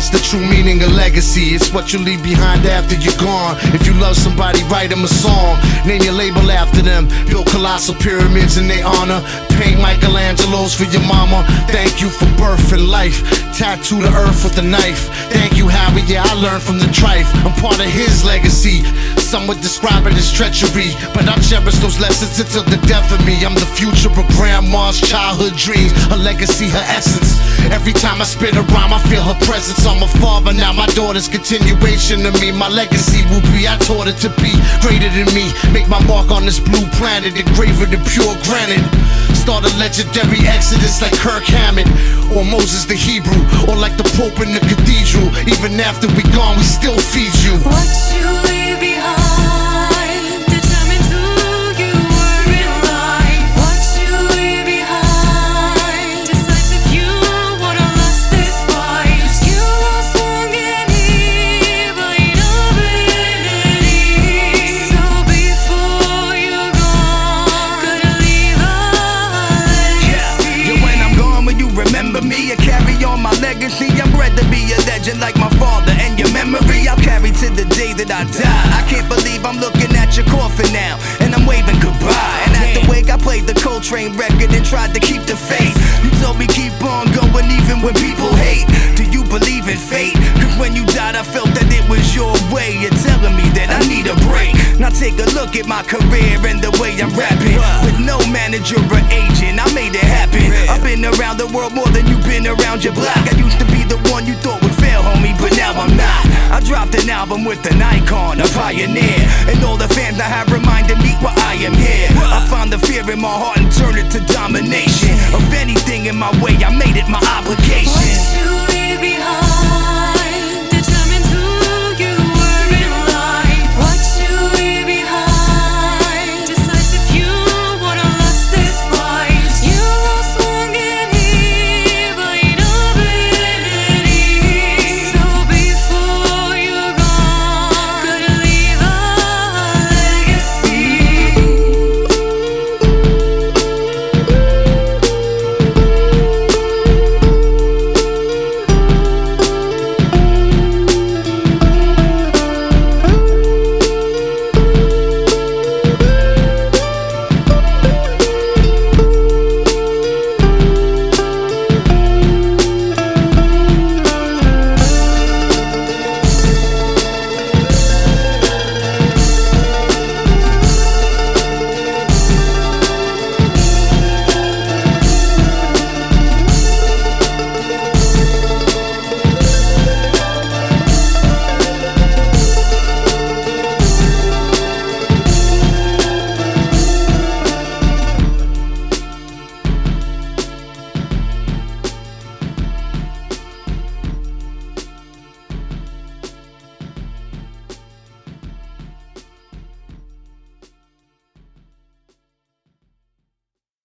What's the true meaning of legacy? It's what you leave behind after you're gone. If you love somebody, write them a song. Name your label after them. Build colossal pyramids in their honor. Paint Michelangelos for your mama. Thank you for birth and life. Tattoo the earth with a knife. Thank you, Harry, yeah, I learned from the trife. I'm part of his legacy. Some would describe it as treachery, but I cherish those lessons until the death of me. I'm the future of grandma's childhood dreams. Her legacy, her essence. Every time I spit a rhyme, I feel her presence. I'm a father now, my daughter's continuation of me. My legacy will be, I taught it to be greater than me. Make my mark on this blue planet, engraver than pure granite. Start a legendary exodus like Kirk Hammett, or Moses the Hebrew, or like the Pope in the cathedral. Even after we gone, we still feed you. What you leave behind determines who you were in life. What you leave behind decides if you wanna last this fight. You lost one and evil, infinity. So before you're gone, gotta leave a legacy. Yeah, when I'm gone, will you remember me? I carry on my legacy. I'm bred to be a legend like my father, and your memory I'll carry to the day that I die. I can't believe I'm looking at your coffin now, and I'm waving goodbye. And at the wake, I played the Coltrane record and tried to keep the faith. You told me keep on going even when people hate. Do you believe in fate? Cause when you died, I felt that it was your way. You're telling me that I need a break. Now take a look at my career and the way I'm rapping. With no manager or agent, I made it happen. I've been around the world more than you've been around your block. I used to be the one you thought would fail, homie, but now I'm not. I dropped an album with an icon, a pioneer, and all the fans that have reminded me why I am here. I found the fear in my heart and turned it to domination. Of anything in my way, I made it my obligation. What you leave behind